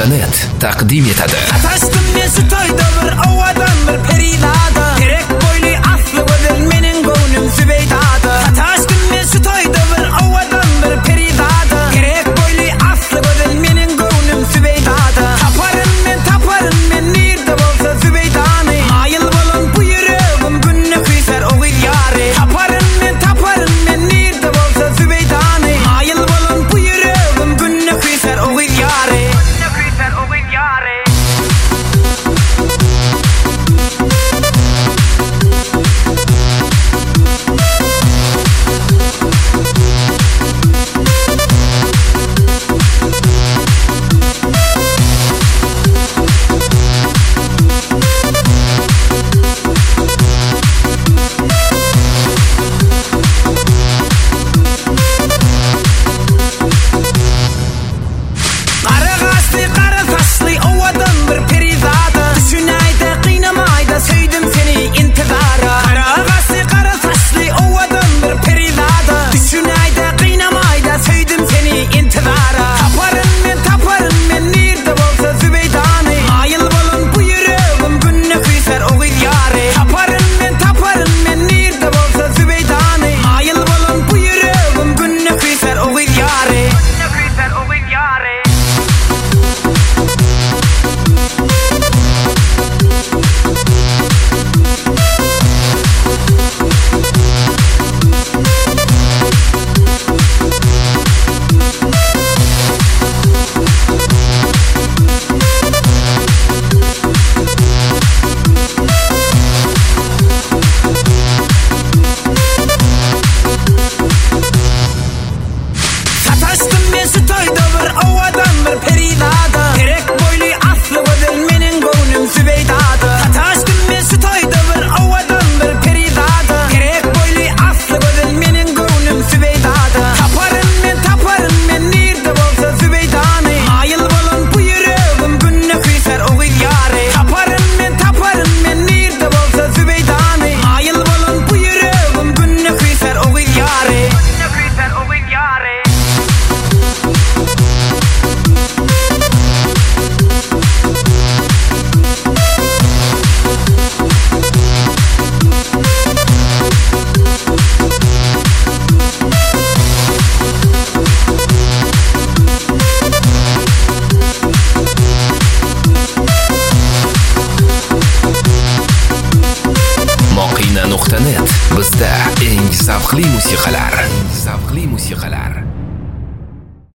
Moqina.net taqdim etadi. Atashdim men shu to'yda bir ovadan bir peridada. Terek bo'yli asli bo'dil mening ko'nglim Zubaydada. Atashdim men shu to'yda bir ovadan bir peridada. Terek bo'yli asli bo'dil mening ko'nglim Zubaydada. Taparin men nerda bo'lsa Zubaydani. Mayil bo'lin bu yuragim gunni kuysar o'g'il yari. Taparin men nerda bo'lsa Zubaydani. Mayil bo'lin bu yuragim gunni kuysar o'g'il yari. Moqina.net bizda eng zavqli musiqalar.